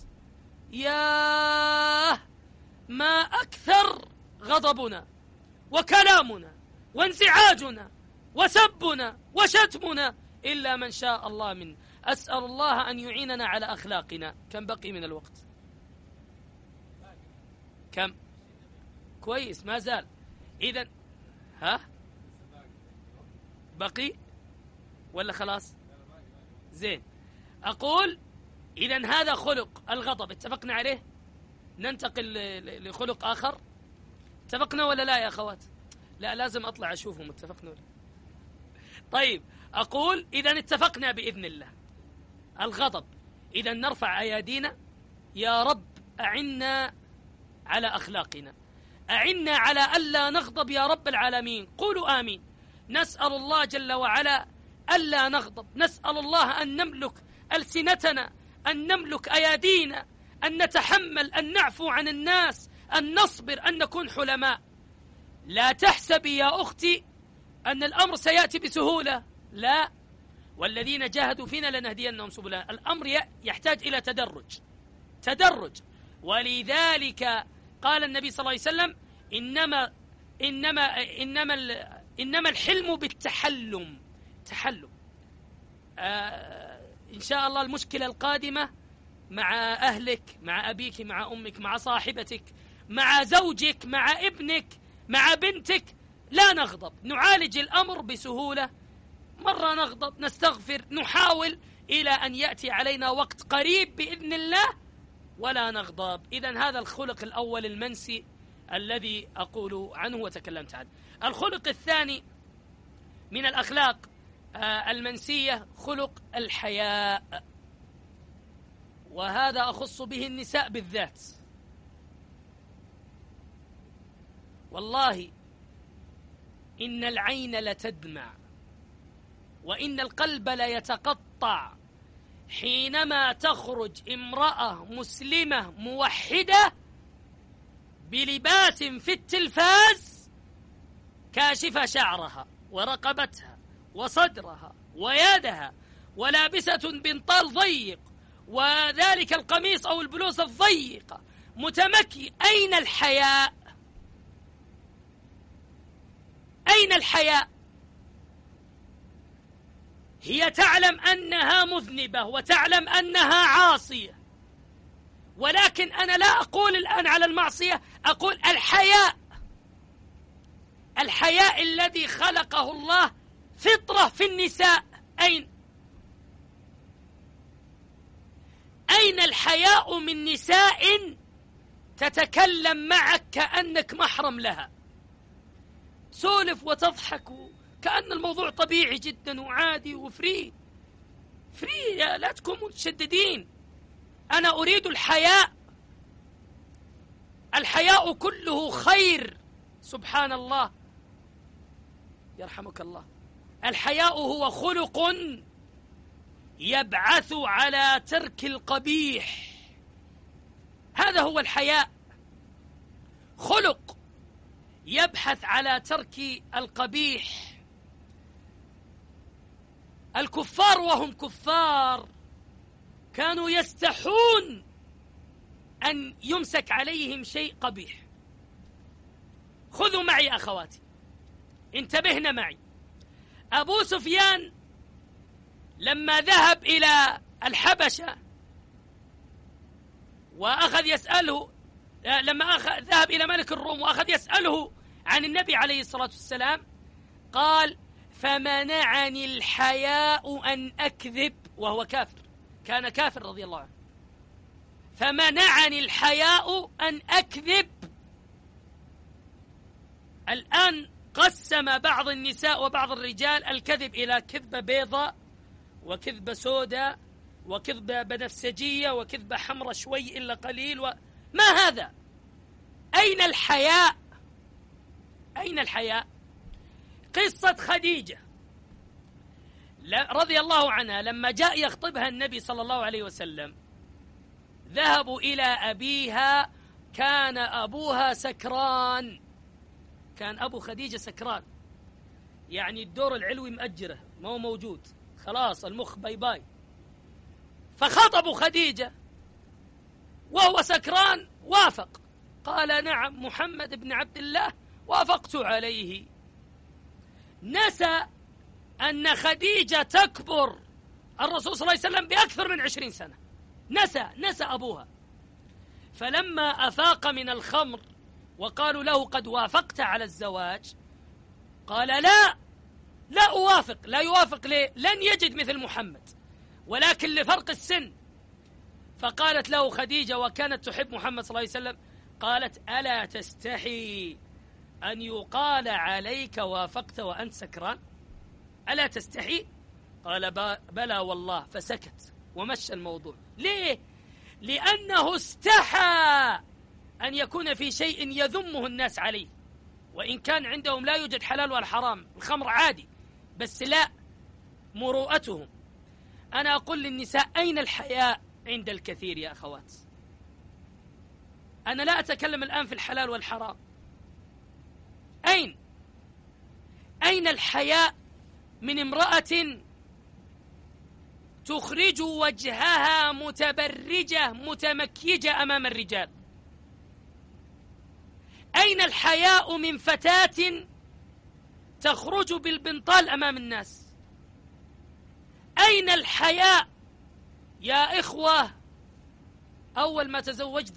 ياه ما أكثر غضبنا وكلامنا وانزعاجنا وسبنا وشتمنا إلا من شاء الله منه. أسأل الله أن يعيننا على أخلاقنا. كم بقي من الوقت؟ كم؟ كويس ما زال. إذن بقي ولا خلاص؟ زين. أقول إذن هذا خلق الغضب اتفقنا عليه. ننتقل لخلق آخر. اتفقنا ولا لا يا أخوات؟ لا لازم أطلع أشوفهم اتفقنا ولا. طيب أقول إذن اتفقنا بإذن الله الغضب. إذن نرفع أيادينا يا رب أعنا على أخلاقنا، أعنا على ألا نغضب يا رب العالمين. قولوا آمين. نسأل الله جل وعلا ألا نغضب، نسأل الله أن نملك ألسنتنا، أن نملك أيادينا، أن نتحمل، أن نعفو عن الناس، أن نصبر، أن نكون حلماء. لا تحسبي يا أختي أن الأمر سيأتي بسهولة، لا، والذين جاهدوا فينا لنهدينهم سبلنا. الأمر يحتاج إلى تدرج. ولذلك قال النبي صلى الله عليه وسلم إنما الحلم بالتحلم. إن شاء الله المشكلة القادمة مع أهلك، مع أبيك، مع أمك، مع صاحبتك، مع زوجك، مع ابنك، مع بنتك، لا نغضب، نعالج الأمر بسهولة. مرة نغضب، نستغفر، نحاول إلى أن يأتي علينا وقت قريب بإذن الله ولا نغضب. إذن هذا الخلق الأول المنسي الذي أقول عنه وتكلمت عنه. الخلق الثاني من الأخلاق المنسية خلق الحياء، وهذا أخص به النساء بالذات. والله إن العين لتدمع وإن القلب ليتقطع حينما تخرج امرأة مسلمة موحدة بلباس في التلفاز كاشفة شعرها ورقبتها وصدرها ويدها ولابسة بنطال ضيق وذلك القميص أو البلوزة الضيقة متمكي، أين الحياء؟ أين الحياء؟ هي تعلم أنها مذنبة وتعلم أنها عاصية، ولكن أنا لا أقول الآن على المعصية، أقول الحياء. الحياء الذي خلقه الله فطرة في النساء، أين الحياء من نساء تتكلم معك كأنك محرم لها، سولف وتضحك كأن الموضوع طبيعي جدا وعادي وفري لا تكونوا متشددين. أنا أريد الحياء. الحياء كله خير، سبحان الله، يرحمك الله. الحياء هو خلق يبعث على ترك القبيح، هذا هو الحياء، خلق يبحث على ترك القبيح. الكفار وهم كفار كانوا يستحون أن يمسك عليهم شيء قبيح. خذوا معي أخواتي، انتبهنا معي. أبو سفيان لما ذهب إلى الحبشة وأخذ يسأله، لما ذهب إلى ملك الروم وأخذ يسأله عن النبي عليه الصلاة والسلام، قال: فمنعني الحياء أن أكذب، وهو كافر، كان كافر رضي الله عنه. فمنعني الحياء أن أكذب. الآن قسم بعض النساء وبعض الرجال الكذب إلى كذبة بيضاء وكذبة سوداء وكذبة بنفسجية وكذبة حمراء شوي إلا قليل. ما هذا؟ أين الحياء؟ أين الحياء؟ قصة خديجة رضي الله عنها لما جاء يخطبها النبي صلى الله عليه وسلم، ذهبوا إلى أبيها، كان أبوها سكران، كان أبو خديجة سكران، يعني الدور العلوي مأجره، ما هو موجود، خلاص المخ باي باي. فخطبوا خديجة وهو سكران، وافق، قال: نعم محمد بن عبد الله وافقت عليه. نسى أن خديجة تكبر الرسول صلى الله عليه وسلم بأكثر من 20 سنة، نسى أبوها. فلما أفاق من الخمر وقالوا له: قد وافقت على الزواج، قال: لا أوافق. لا يوافق ليه؟ لن يجد مثل محمد، ولكن لفرق السن. فقالت له خديجة، وكانت تحب محمد صلى الله عليه وسلم، قالت: ألا تستحي أن يقال عليك وافقت وأنت سكران؟ ألا تستحي؟ قال: بلى والله. فسكت ومشى الموضوع. ليه؟ لأنه استحى أن يكون في شيء يذمه الناس عليه، وإن كان عندهم لا يوجد حلال ولا حرام، الخمر عادي، بس لا، مروءتهم. أنا أقول للنساء: أين الحياء عند الكثير يا أخوات؟ أنا لا أتكلم الآن في الحلال والحرام. أين الحياء من امرأة تخرج وجهها متبرجة متمكيجة أمام الرجال؟ أين الحياء من فتاة تخرج بالبنطال أمام الناس؟ أين الحياء يا إخوة؟ أول ما تزوجت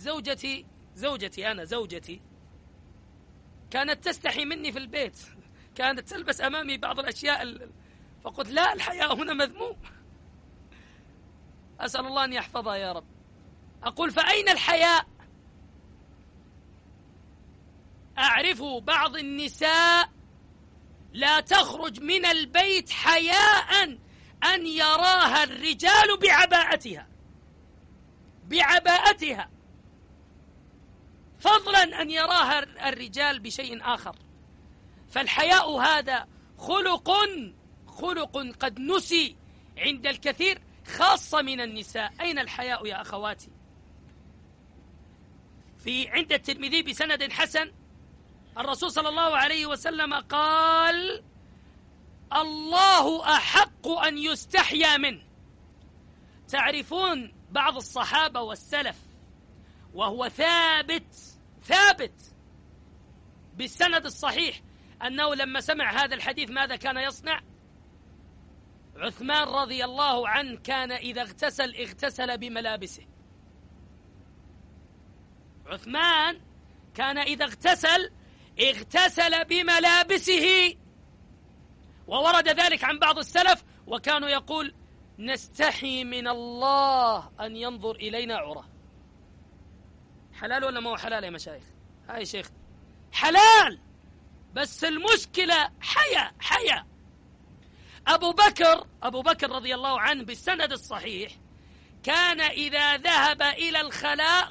زوجتي كانت تستحي مني في البيت، كانت تلبس أمامي بعض الأشياء، فقلت: لا، الحياء هنا مذموم، أسأل الله أن يحفظها يا رب. أقول: فأين الحياء؟ أعرف بعض النساء لا تخرج من البيت حياء أن يراها الرجال بعباءتها، فضلا أن يراها الرجال بشيء آخر. فالحياء هذا خلق قد نسي عند الكثير، خاصة من النساء. أين الحياء يا أخواتي؟ عند الترمذي بسند حسن، الرسول صلى الله عليه وسلم قال: الله أحق أن يستحيا منه. تعرفون بعض الصحابة والسلف وهو ثابت بالسند الصحيح أنه لما سمع هذا الحديث ماذا كان يصنع؟ عثمان رضي الله عنه كان إذا اغتسل بملابسه. عثمان كان إذا اغتسل بملابسه، وورد ذلك عن بعض السلف وكانوا يقول نستحي من الله أن ينظر إلينا عرة. حلال ولا ما هو حلال يا مشايخ؟ هاي شيخ حلال، بس المشكلة حياء. أبو بكر رضي الله عنه بالسند الصحيح كان إذا ذهب إلى الخلاء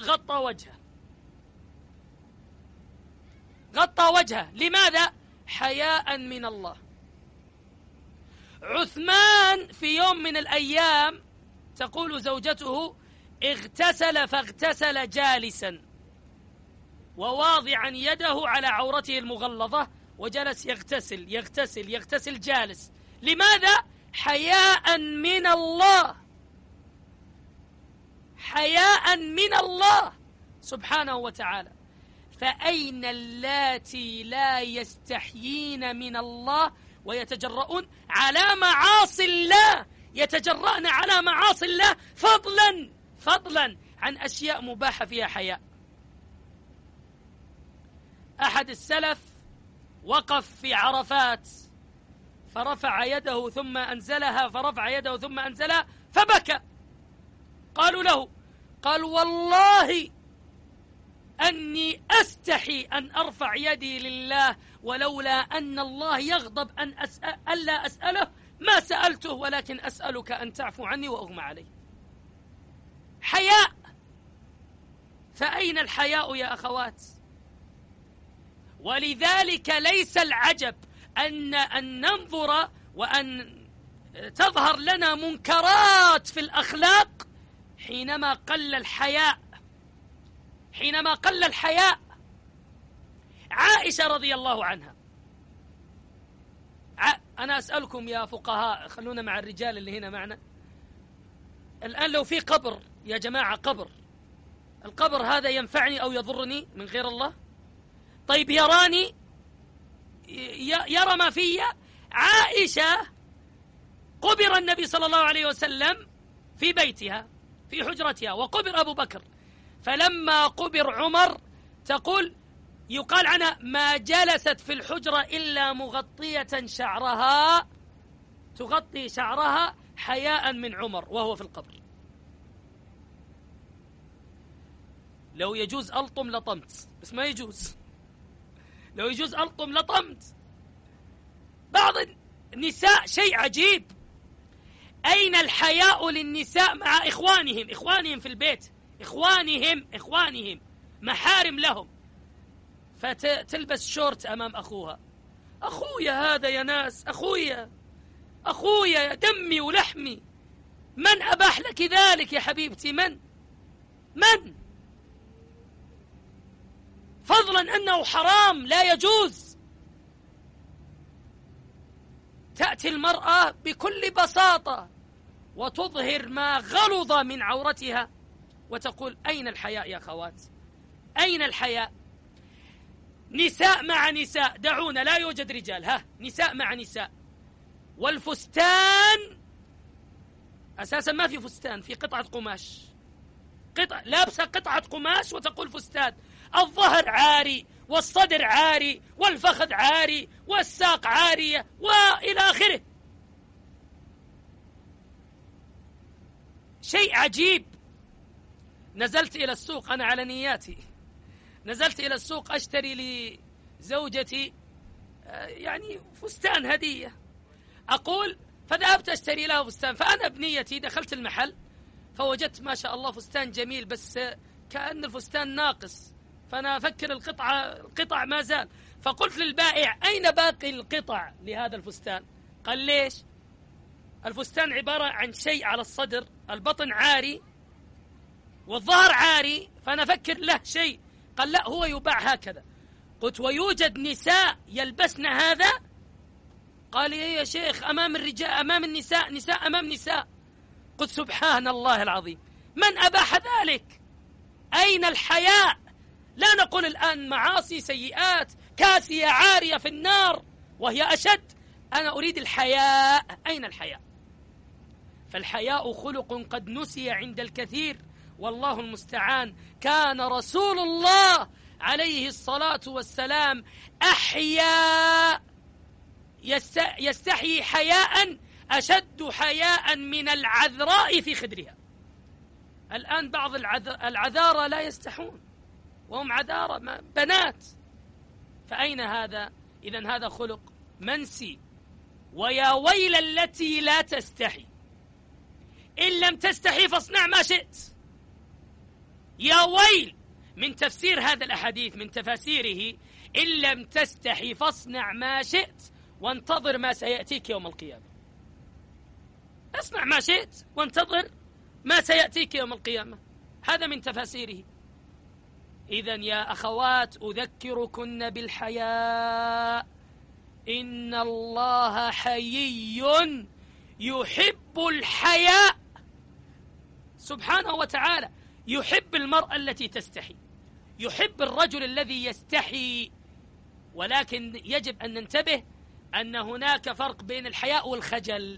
غطى وجهه. لماذا؟ حياء من الله. عثمان في يوم من الأيام تقول زوجته فاغتسل جالسا وواضعا يده على عورته المغلظة، وجلس يغتسل جالس. لماذا؟ حياء من الله سبحانه وتعالى. فأين اللاتي لا يستحيين من الله ويتجرؤون على معاصي الله، يتجرأن على معاصي الله فضلا عن أشياء مباحة فيها حياء. أحد السلف وقف في عرفات فرفع يده ثم أنزلها، فبكى. قالوا له، قال والله أني أستحي أن أرفع يدي لله، ولولا أن الله يغضب ألا أسأله ما سألته، ولكن أسألك أن تعفو عني وأغمى علي. حياء. فأين الحياء يا أخوات؟ ولذلك ليس العجب أن ننظر وأن تظهر لنا منكرات في الأخلاق حينما قل الحياء. عائشة رضي الله عنها، أنا أسألكم يا فقهاء، خلونا مع الرجال اللي هنا معنا الآن، لو في قبر يا جماعة، القبر هذا ينفعني أو يضرني من غير الله؟ طيب يراني، يرى ما في. عائشة قبر النبي صلى الله عليه وسلم في بيتها في حجرتها، وقبر أبو بكر، فلما قبر عمر تقول يقال عنها ما جلست في الحجرة إلا مغطية شعرها، تغطي شعرها حياء من عمر وهو في القبر. لو يجوز ألطم لطمت، بس ما يجوز. لو يجوز ألطم لطمت. بعض النساء شيء عجيب، أين الحياء للنساء مع إخوانهم في البيت، إخوانهم محارم لهم، فتلبس شورت أمام أخوها. أخويا هذا يا ناس، أخويا دمي ولحمي، من أباح لك ذلك يا حبيبتي؟ من؟ فضلا أنه حرام لا يجوز. تأتي المرأة بكل بساطة وتظهر ما غلظ من عورتها وتقول أين الحياء يا أخوات؟ أين الحياء؟ نساء مع نساء، دعونا، لا يوجد رجال، نساء مع نساء. والفستان أساسا ما في فستان، في قطعة قماش، لابسة قطعة قماش وتقول فستان. الظهر عاري والصدر عاري والفخذ عاري والساق عارية وإلى آخره. شيء عجيب. نزلت إلى السوق، أنا على نياتي، نزلت إلى السوق أشتري لزوجتي يعني فستان هدية، أقول فذهبت أشتري لها فستان، فأنا بنيتي دخلت المحل فوجدت ما شاء الله فستان جميل، بس كأن الفستان ناقص، فأنا أفكر القطع ما زال، فقلت للبائع أين باقي القطع لهذا الفستان؟ قال ليش؟ الفستان عبارة عن شيء على الصدر، البطن عاري والظهر عاري، فأنا أفكر له شيء. قال لا، هو يباع هكذا. قلت ويوجد نساء يلبسن هذا؟ قال يا شيخ أمام الرجال، أمام النساء، نساء أمام نساء. قلت سبحان الله العظيم، من أباح ذلك؟ أين الحياء؟ لا نقول الآن معاصي سيئات كاسية عارية في النار وهي أشد، أنا أريد الحياء. أين الحياء؟ فالحياء خلق قد نسي عند الكثير، والله المستعان. كان رسول الله عليه الصلاة والسلام أحيا، يستحيي حياء أشد حياء من العذراء في خدرها. الآن بعض العذارى لا يستحون وهم عذارى بنات، فأين هذا؟ إذن هذا خلق منسي. ويا ويل التي لا تستحي، إن لم تستحي فاصنع ما شئت. يا ويل من تفسير هذا الأحاديث، من تفاسيره: إن لم تستحي فاصنع ما شئت وانتظر ما سيأتيك يوم القيامة. اصنع ما شئت وانتظر ما سيأتيك يوم القيامة، هذا من تفاسيره. إذن يا أخوات أذكركن بالحياء، إن الله حيي يحب الحياء سبحانه وتعالى، يحب المرأة التي تستحي، يحب الرجل الذي يستحي. ولكن يجب أن ننتبه أن هناك فرق بين الحياء والخجل.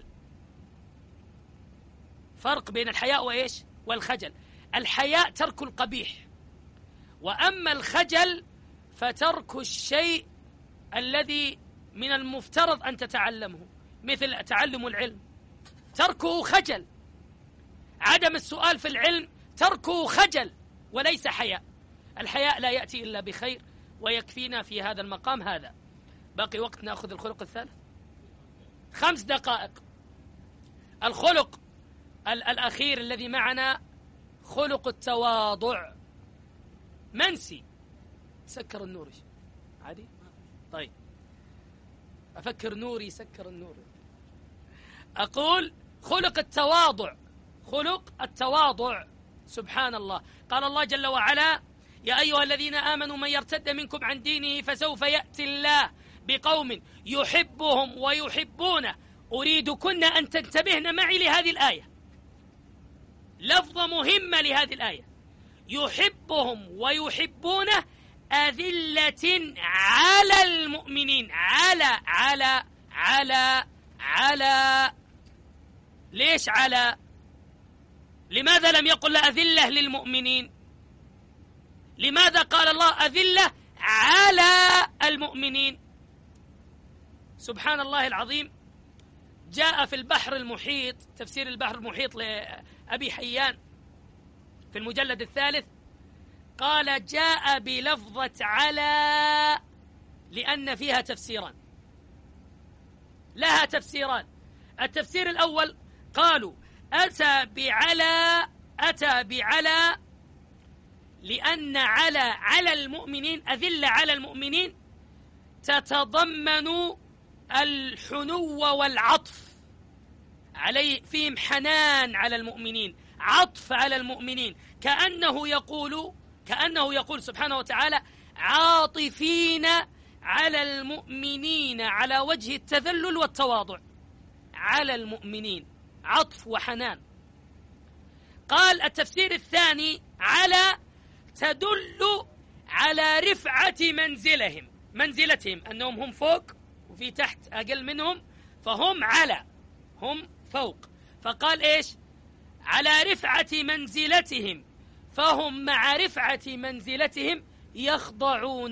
فرق بين الحياء وإيش؟ والخجل. الحياء ترك القبيح، وأما الخجل فترك الشيء الذي من المفترض أن تتعلمه، مثل تعلم العلم، تركه خجل. عدم السؤال في العلم تركه خجل وليس حياء. الحياء لا يأتي إلا بخير، ويكفينا في هذا المقام هذا. باقي وقت نأخذ الخلق الثالث 5 دقائق. الخلق الأخير الذي معنا خلق التواضع. منسي. سكر النور عادي؟ طيب أفكر نوري سكر النور. أقول خلق التواضع، خلق التواضع. سبحان الله، قال الله جل وعلا: يا أيها الذين آمنوا من يرتد منكم عن دينه فسوف يأتي الله بقوم يحبهم ويحبونه. أريدكن أن تنتبهن معي لهذه الآية، لفظة مهمة لهذه الآية: يحبهم ويحبونه أذلة على المؤمنين. على ليش على؟ لماذا لم يقل أذلة للمؤمنين؟ لماذا قال الله أذلة على المؤمنين؟ سبحان الله العظيم. جاء في البحر المحيط، تفسير البحر المحيط لأبي حيان في المجلد 3، قال جاء بلفظة على لأن فيها تفسيران، لها تفسيران. التفسير الأول قالوا أتى بعلى لأن على المؤمنين، أذل على المؤمنين تتضمن الحنو والعطف عليه، فيهم حنان على المؤمنين، عطف على المؤمنين، كأنه يقول سبحانه وتعالى: عاطفين على المؤمنين على وجه التذلل والتواضع. على المؤمنين عطف وحنان. قال التفسير الثاني: على تدل على رفعة منزلتهم، أنهم هم فوق وفي تحت أقل منهم، فهم على، هم فوق. فقال إيش؟ على رفعة منزلتهم، فهم مع رفعة منزلتهم يخضعون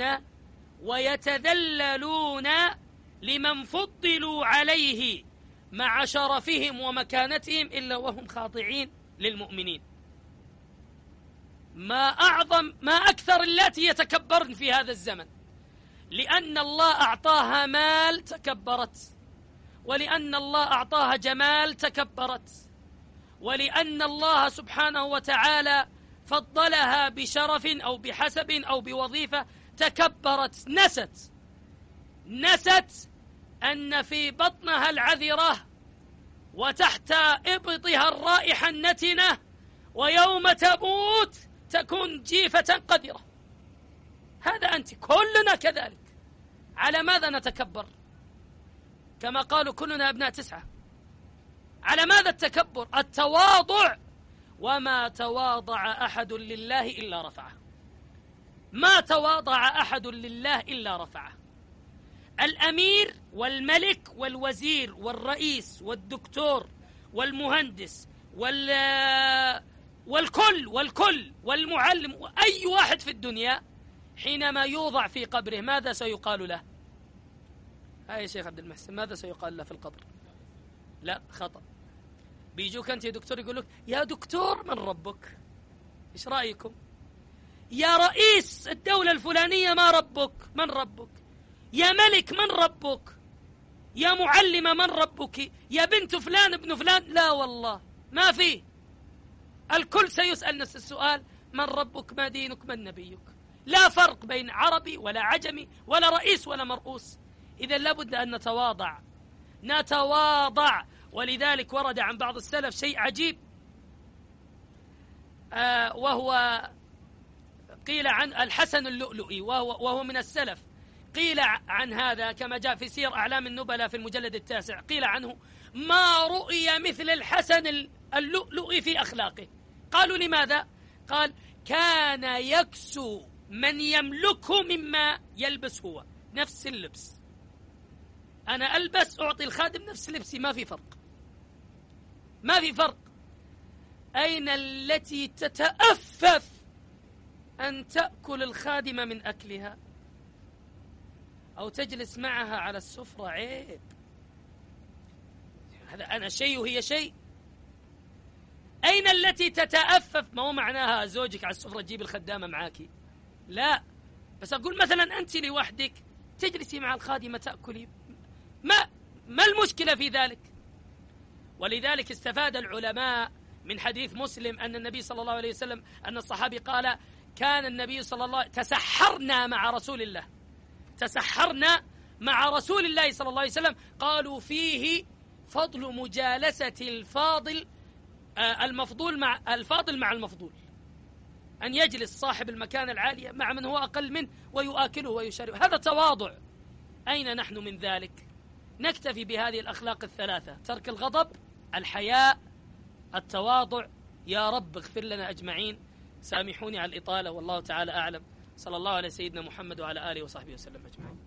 ويتذللون لمن فضلوا عليه مع شرفهم ومكانتهم، إلا وهم خاضعين للمؤمنين. ما أكثر اللاتي يتكبرن في هذا الزمن، لأن الله أعطاها مال تكبرت، ولأن الله أعطاها جمال تكبرت، ولأن الله سبحانه وتعالى فضلها بشرف أو بحسب أو بوظيفة تكبرت. نست أن في بطنها العذرة وتحت إبطها الرائحة النتنة، ويوم تموت تكون جيفة قذرة. هذا أنت، كلنا كذلك. على ماذا نتكبر؟ كما قالوا كلنا أبناء 9. على ماذا التكبر؟ التواضع. وما تواضع أحد لله إلا رفعه. ما تواضع أحد لله إلا رفعه. الأمير والملك والوزير والرئيس والدكتور والمهندس والكل والمعلم وأي واحد في الدنيا حينما يوضع في قبره ماذا سيقال له؟ يا شيخ عبد المحسن، ماذا سيقال له في القبر؟ لا، خطأ. بيجوك أنت يا دكتور يقول لك يا دكتور من ربك؟ إيش رأيكم؟ يا رئيس الدولة الفلانية ما ربك؟ من ربك؟ يا ملك من ربك؟ يا معلمة من ربك؟ يا بنت فلان ابن فلان؟ لا والله ما فيه. الكل سيسأل نفس السؤال: من ربك؟ ما دينك؟ من نبيك؟ لا فرق بين عربي ولا عجمي ولا رئيس ولا مرؤوس. إذا لابد أن نتواضع. ولذلك ورد عن بعض السلف شيء عجيب، وهو قيل عن الحسن اللؤلؤي وهو من السلف. قيل عن هذا كما جاء في سير أعلام النبلاء في المجلد 9، قيل عنه: ما رؤي مثل الحسن اللؤلؤي في أخلاقه. قالوا: لماذا؟ قال: كان يكسو من يملكه مما يلبس هو، نفس اللبس. أنا ألبس أعطي الخادم نفس لبسي، ما في فرق، ما في فرق. أين التي تتأفف أن تأكل الخادمة من أكلها أو تجلس معها على السفرة؟ عيب. هذا أنا شيء وهي شيء. أين التي تتأفف؟ ما هو معناها زوجك على السفرة تجيب الخدامة معاكي، لا، بس أقول مثلا أنت لوحدك تجلسي مع الخادمة تأكلي، ما المشكلة في ذلك؟ ولذلك استفاد العلماء من حديث مسلم أن النبي صلى الله عليه وسلم، أن الصحابي قال: كان النبي صلى الله عليه وسلم تسحرنا مع رسول الله، تسحرنا مع رسول الله صلى الله عليه وسلم. قالوا: فيه فضل مجالسة الفاضل مع المفضول، أن يجلس صاحب المكانة العالية مع من هو أقل منه ويؤكله ويشربه. هذا تواضع. أين نحن من ذلك؟ نكتفي بهذه الأخلاق الثلاثة: ترك الغضب، الحياء، التواضع. يا رب اغفر لنا أجمعين. سامحوني على الإطالة، والله تعالى أعلم. صلى الله على سيدنا محمد وعلى آله وصحبه وسلم أجمعين.